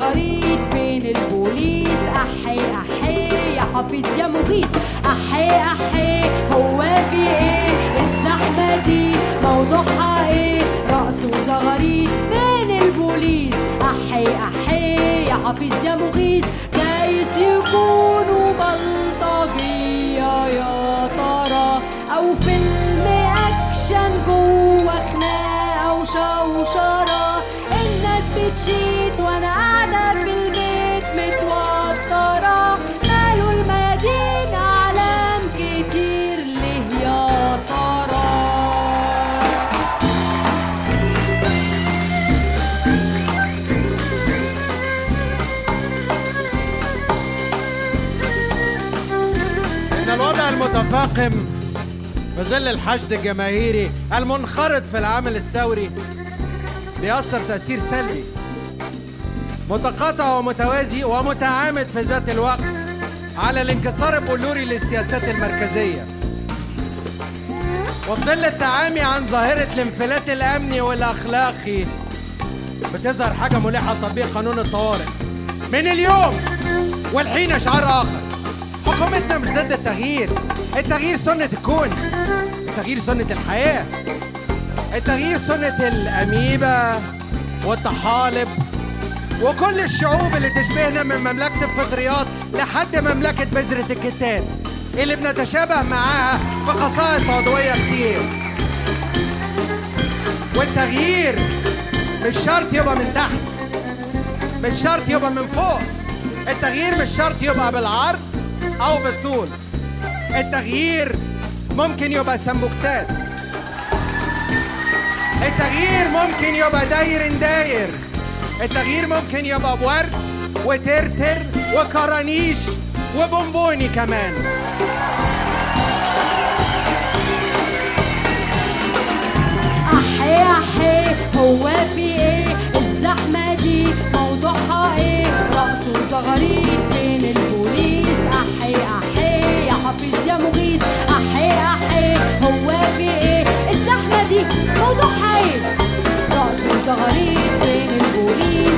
وزغاريد فين البوليس؟ أحي أحي يا حفيظ يا مغيث، أحي أحي هو في إيه؟ الزحمة دي موضوعها إيه؟ رقص وزغاريد فين البوليس؟ أحي أحي يا حفيظ يا مغيث، جايز يكونوا بلطجية يا ترى، أو فيلم أكشن جوه خناقة وشوشرة، الناس بتشيت وأنا قاعدة في البيت متوترة، مالوا الميادين أعلام كتير ليه يا ترى؟ إن الوضع المتفاقم بظل الحشد الجماهيري المنخرط في العمل الثوري بيأثر تأثير سلبي متقاطع ومتوازي ومتعامد في ذات الوقت على الانكسار البلوري للسياسات المركزية، وفي ظل التعامي عن ظاهرة الانفلات الأمني والأخلاقي بتظهر حاجة ملحة لتطبيق قانون الطوارئ من اليوم والحين إشعار آخر: حكومتنا مش ضد التغيير، التغيير سنة الكون، التغيير سنة الحياة، التغيير سنة الأميبا والطحالب وكل الشعوب اللي تشبهنا من مملكة الفطريات لحد مملكة بذرة الكتان اللي بنتشابه معاها في خصائص عضوية كتير. والتغيير مش شرط يبقى من تحت، مش شرط يبقى من فوق، التغيير مش شرط يبقى بالعرض أو بالطول، التغيير ممكن يبقى سمبوكسات، التغيير ممكن يبقى داير، التغيير ممكن يبقى بورد وترتر وكرانيش وبونبوني كمان. أحي أحي هو في إيه؟ الزحمة دي موضوعها إيه؟ رقص وزغاريد فين البوليس؟ أحي أحي يا حفيظ يا مغيث، أحي أحي هو في إيه؟ الزحمة دي موضوعها إيه؟ رقص وزغاريد فين البوليس؟